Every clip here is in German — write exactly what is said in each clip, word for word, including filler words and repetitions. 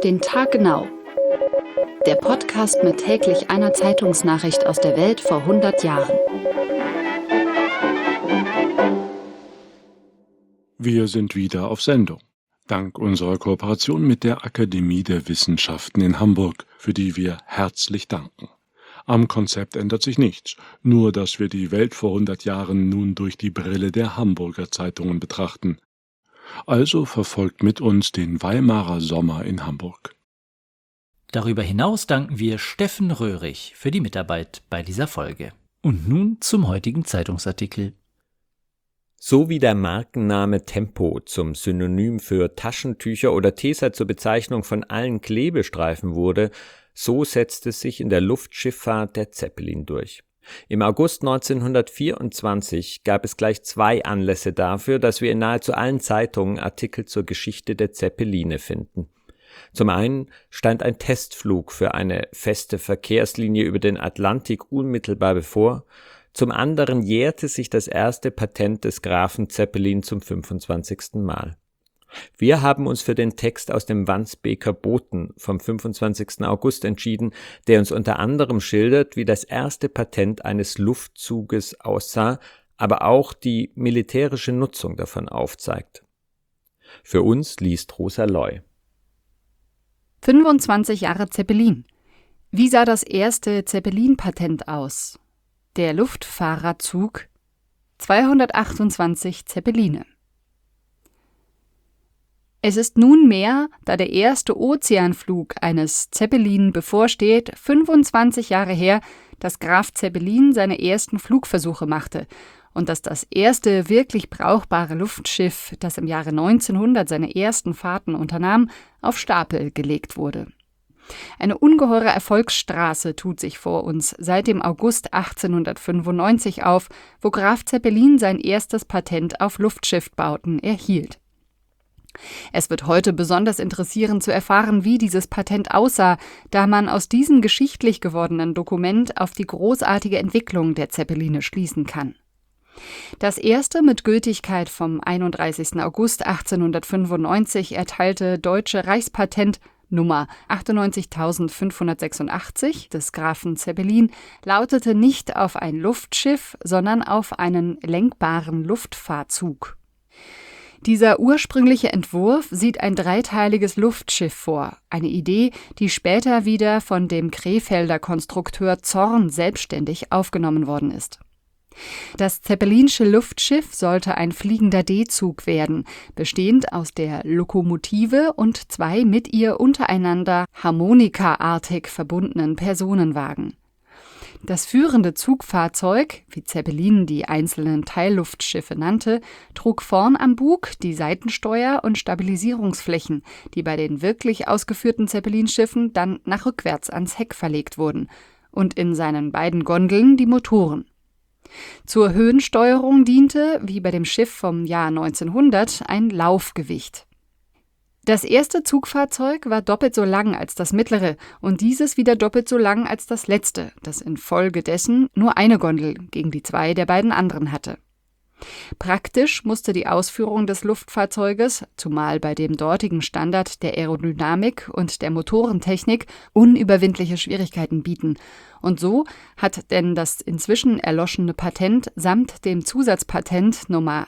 den Tag genau. Der Podcast mit täglich einer Zeitungsnachricht aus der Welt vor hundert Jahren. Wir sind wieder auf Sendung. Dank unserer Kooperation mit der Akademie der Wissenschaften in Hamburg, für die wir herzlich danken. Am Konzept ändert sich nichts, nur dass wir die Welt vor hundert Jahren nun durch die Brille der Hamburger Zeitungen betrachten. Also verfolgt mit uns den Weimarer Sommer in Hamburg. Darüber hinaus danken wir Steffen Röhrig für die Mitarbeit bei dieser Folge. Und nun zum heutigen Zeitungsartikel. So wie der Markenname Tempo zum Synonym für Taschentücher oder Tesa zur Bezeichnung von allen Klebestreifen wurde, so setzte sich in der Luftschifffahrt der Zeppelin durch. Im August neunzehnhundertvierundzwanzig gab es gleich zwei Anlässe dafür, dass wir in nahezu allen Zeitungen Artikel zur Geschichte der Zeppeline finden. Zum einen stand ein Testflug für eine feste Verkehrslinie über den Atlantik unmittelbar bevor, zum anderen jährte sich das erste Patent des Grafen Zeppelin zum fünfundzwanzigsten Mal. Wir haben uns für den Text aus dem Wandsbeker Boten vom fünfundzwanzigsten August entschieden, der uns unter anderem schildert, wie das erste Patent eines Luftzuges aussah, aber auch die militärische Nutzung davon aufzeigt. Für uns liest Rosa Loy. fünfundzwanzig Jahre Zeppelin. Wie sah das erste Zeppelin-Patent aus? Der Luftfahrerzug. zweihundertachtundzwanzig Zeppeline. Es ist nunmehr, da der erste Ozeanflug eines Zeppelin bevorsteht, fünfundzwanzig Jahre her, dass Graf Zeppelin seine ersten Flugversuche machte und dass das erste wirklich brauchbare Luftschiff, das im Jahre neunzehnhundert seine ersten Fahrten unternahm, auf Stapel gelegt wurde. Eine ungeheure Erfolgsstraße tut sich vor uns seit dem August achtzehnhundertfünfundneunzig auf, wo Graf Zeppelin sein erstes Patent auf Luftschiffbauten erhielt. Es wird heute besonders interessieren zu erfahren, wie dieses Patent aussah, da man aus diesem geschichtlich gewordenen Dokument auf die großartige Entwicklung der Zeppeline schließen kann. Das erste mit Gültigkeit vom einunddreißigsten August achtzehnhundertfünfundneunzig erteilte deutsche Reichspatent Nummer achtundneunzigtausendfünfhundertsechsundachtzig des Grafen Zeppelin lautete nicht auf ein Luftschiff, sondern auf einen lenkbaren Luftfahrzug. Dieser ursprüngliche Entwurf sieht ein dreiteiliges Luftschiff vor, eine Idee, die später wieder von dem Krefelder Konstrukteur Zorn selbstständig aufgenommen worden ist. Das Zeppelinsche Luftschiff sollte ein fliegender D-Zug werden, bestehend aus der Lokomotive und zwei mit ihr untereinander harmonikaartig verbundenen Personenwagen. Das führende Zugfahrzeug, wie Zeppelin die einzelnen Teilluftschiffe nannte, trug vorn am Bug die Seitensteuer und Stabilisierungsflächen, die bei den wirklich ausgeführten Zeppelinschiffen dann nach rückwärts ans Heck verlegt wurden, und in seinen beiden Gondeln die Motoren. Zur Höhensteuerung diente, wie bei dem Schiff vom Jahr neunzehnhundert, ein Laufgewicht. Das erste Zugfahrzeug war doppelt so lang als das mittlere und dieses wieder doppelt so lang als das letzte, das infolgedessen nur eine Gondel gegen die zwei der beiden anderen hatte. Praktisch musste die Ausführung des Luftfahrzeuges, zumal bei dem dortigen Standard der Aerodynamik und der Motorentechnik, unüberwindliche Schwierigkeiten bieten. Und so hat denn das inzwischen erloschene Patent samt dem Zusatzpatent Nummer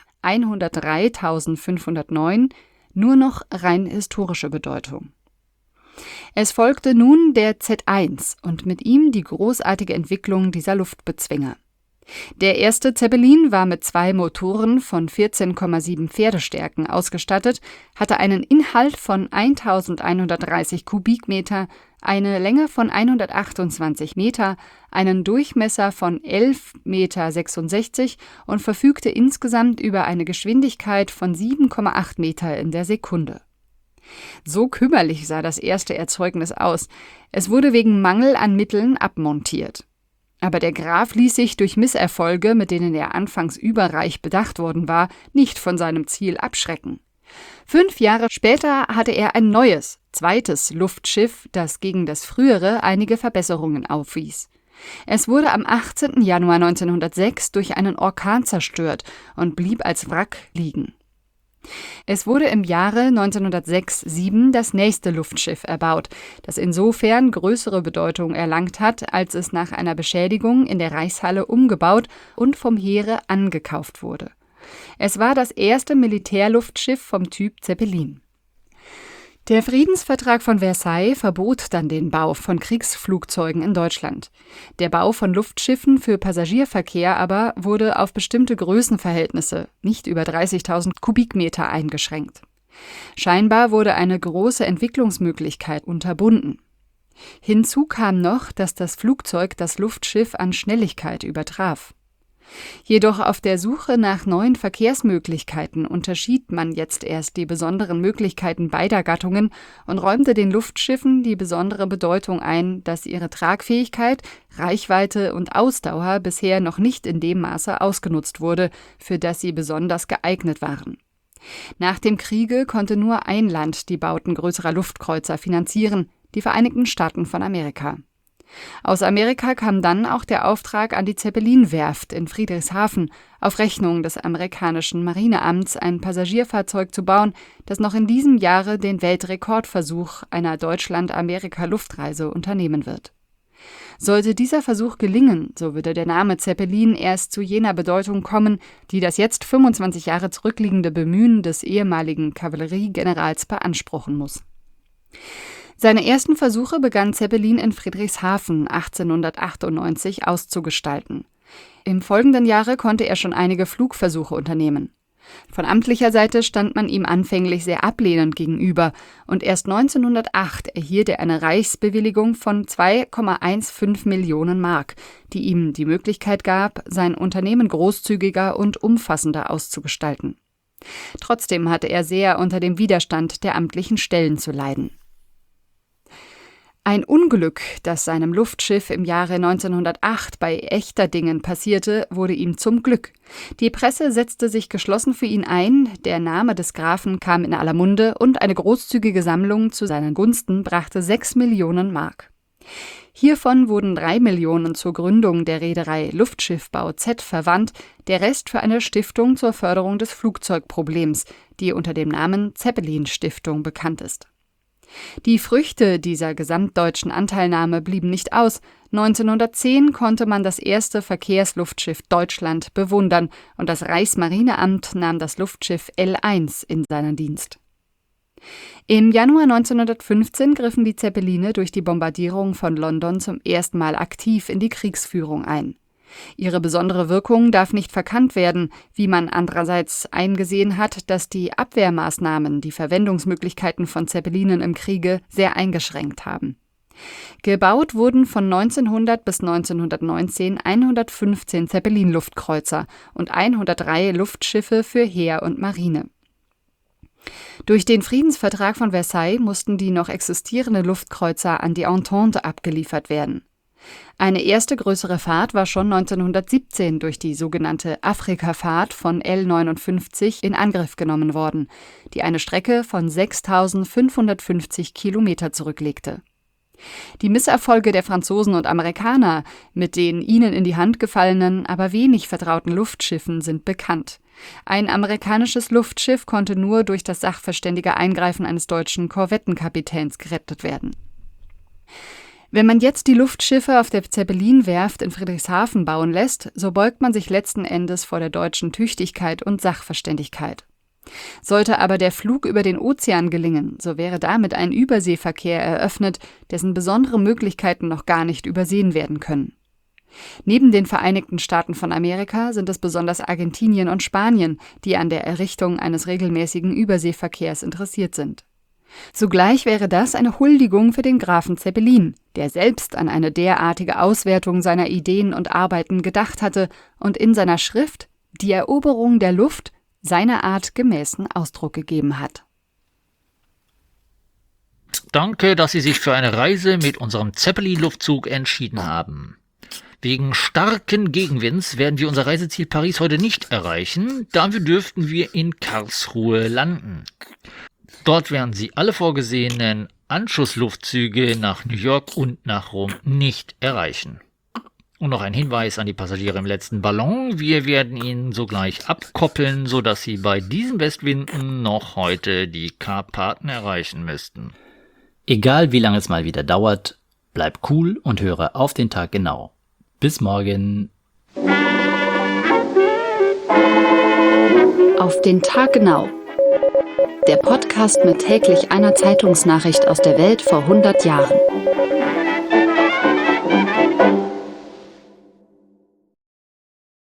hundertdreitausendfünfhundertneun nur noch rein historische Bedeutung. Es folgte nun der Z eins und mit ihm die großartige Entwicklung dieser Luftbezwinger. Der erste Zeppelin war mit zwei Motoren von vierzehn Komma sieben Pferdestärken ausgestattet, hatte einen Inhalt von eintausendeinhundertdreißig Kubikmeter, eine Länge von hundertachtundzwanzig Meter, einen Durchmesser von elf Komma sechsundsechzig Meter und verfügte insgesamt über eine Geschwindigkeit von sieben Komma acht Meter in der Sekunde. So kümmerlich sah das erste Erzeugnis aus. Es wurde wegen Mangel an Mitteln abmontiert. Aber der Graf ließ sich durch Misserfolge, mit denen er anfangs überreich bedacht worden war, nicht von seinem Ziel abschrecken. Fünf Jahre später hatte er ein neues, zweites Luftschiff, das gegen das frühere einige Verbesserungen aufwies. Es wurde am achtzehnten Januar neunzehnhundertsechs durch einen Orkan zerstört und blieb als Wrack liegen. Es wurde im Jahre neunzehnhundertsechs sieben das nächste Luftschiff erbaut, das insofern größere Bedeutung erlangt hat, als es nach einer Beschädigung in der Reichshalle umgebaut und vom Heere angekauft wurde. Es war das erste Militärluftschiff vom Typ Zeppelin. Der Friedensvertrag von Versailles verbot dann den Bau von Kriegsflugzeugen in Deutschland. Der Bau von Luftschiffen für Passagierverkehr aber wurde auf bestimmte Größenverhältnisse, nicht über dreißigtausend Kubikmeter, eingeschränkt. Scheinbar wurde eine große Entwicklungsmöglichkeit unterbunden. Hinzu kam noch, dass das Flugzeug das Luftschiff an Schnelligkeit übertraf. Jedoch auf der Suche nach neuen Verkehrsmöglichkeiten unterschied man jetzt erst die besonderen Möglichkeiten beider Gattungen und räumte den Luftschiffen die besondere Bedeutung ein, dass ihre Tragfähigkeit, Reichweite und Ausdauer bisher noch nicht in dem Maße ausgenutzt wurde, für das sie besonders geeignet waren. Nach dem Kriege konnte nur ein Land die Bauten größerer Luftkreuzer finanzieren, die Vereinigten Staaten von Amerika. Aus Amerika kam dann auch der Auftrag an die Zeppelin-Werft in Friedrichshafen, auf Rechnung des amerikanischen Marineamts ein Passagierfahrzeug zu bauen, das noch in diesem Jahre den Weltrekordversuch einer Deutschland-Amerika-Luftreise unternehmen wird. Sollte dieser Versuch gelingen, so würde der Name Zeppelin erst zu jener Bedeutung kommen, die das jetzt fünfundzwanzig Jahre zurückliegende Bemühen des ehemaligen Kavalleriegenerals beanspruchen muss. Seine ersten Versuche begann Zeppelin in Friedrichshafen achtzehnhundertachtundneunzig auszugestalten. Im folgenden Jahre konnte er schon einige Flugversuche unternehmen. Von amtlicher Seite stand man ihm anfänglich sehr ablehnend gegenüber und erst neunzehnhundertacht erhielt er eine Reichsbewilligung von zwei Komma fünfzehn Millionen Mark, die ihm die Möglichkeit gab, sein Unternehmen großzügiger und umfassender auszugestalten. Trotzdem hatte er sehr unter dem Widerstand der amtlichen Stellen zu leiden. Ein Unglück, das seinem Luftschiff im Jahre neunzehnhundertacht bei Echterdingen passierte, wurde ihm zum Glück. Die Presse setzte sich geschlossen für ihn ein, der Name des Grafen kam in aller Munde und eine großzügige Sammlung zu seinen Gunsten brachte sechs Millionen Mark. Hiervon wurden drei Millionen zur Gründung der Reederei Luftschiffbau Z verwandt, der Rest für eine Stiftung zur Förderung des Flugzeugproblems, die unter dem Namen Zeppelin-Stiftung bekannt ist. Die Früchte dieser gesamtdeutschen Anteilnahme blieben nicht aus. neunzehnhundertzehn konnte man das erste Verkehrsluftschiff Deutschland bewundern und das Reichsmarineamt nahm das Luftschiff L eins in seinen Dienst. Im Januar neunzehnhundertfünfzehn griffen die Zeppeline durch die Bombardierung von London zum ersten Mal aktiv in die Kriegsführung ein. Ihre besondere Wirkung darf nicht verkannt werden, wie man andererseits eingesehen hat, dass die Abwehrmaßnahmen die Verwendungsmöglichkeiten von Zeppelinen im Kriege sehr eingeschränkt haben. Gebaut wurden von neunzehnhundert bis neunzehnhundertneunzehn hundertfünfzehn Zeppelin-Luftkreuzer und hundertdrei Luftschiffe für Heer und Marine. Durch den Friedensvertrag von Versailles mussten die noch existierenden Luftkreuzer an die Entente abgeliefert werden. Eine erste größere Fahrt war schon neunzehnhundertsiebzehn durch die sogenannte Afrika-Fahrt von L neunundfünfzig in Angriff genommen worden, die eine Strecke von sechstausendfünfhundertfünfzig Kilometer zurücklegte. Die Misserfolge der Franzosen und Amerikaner mit den ihnen in die Hand gefallenen, aber wenig vertrauten Luftschiffen sind bekannt. Ein amerikanisches Luftschiff konnte nur durch das sachverständige Eingreifen eines deutschen Korvettenkapitäns gerettet werden. Wenn man jetzt die Luftschiffe auf der Zeppelin-Werft in Friedrichshafen bauen lässt, so beugt man sich letzten Endes vor der deutschen Tüchtigkeit und Sachverständigkeit. Sollte aber der Flug über den Ozean gelingen, so wäre damit ein Überseeverkehr eröffnet, dessen besondere Möglichkeiten noch gar nicht übersehen werden können. Neben den Vereinigten Staaten von Amerika sind es besonders Argentinien und Spanien, die an der Errichtung eines regelmäßigen Überseeverkehrs interessiert sind. Zugleich wäre das eine Huldigung für den Grafen Zeppelin, der selbst an eine derartige Auswertung seiner Ideen und Arbeiten gedacht hatte und in seiner Schrift »Die Eroberung der Luft« seiner Art gemäßen Ausdruck gegeben hat. Danke, dass Sie sich für eine Reise mit unserem Zeppelin-Luftzug entschieden haben. Wegen starken Gegenwinds werden wir unser Reiseziel Paris heute nicht erreichen, dafür dürften wir in Karlsruhe landen. Dort werden Sie alle vorgesehenen Anschlussluftzüge nach New York und nach Rom nicht erreichen. Und noch ein Hinweis an die Passagiere im letzten Ballon. Wir werden ihn sogleich abkoppeln, sodass Sie bei diesen Westwinden noch heute die Karpaten erreichen müssten. Egal wie lange es mal wieder dauert, bleib cool und höre auf den Tag genau. Bis morgen. Auf den Tag genau. Der Podcast mit täglich einer Zeitungsnachricht aus der Welt vor hundert Jahren.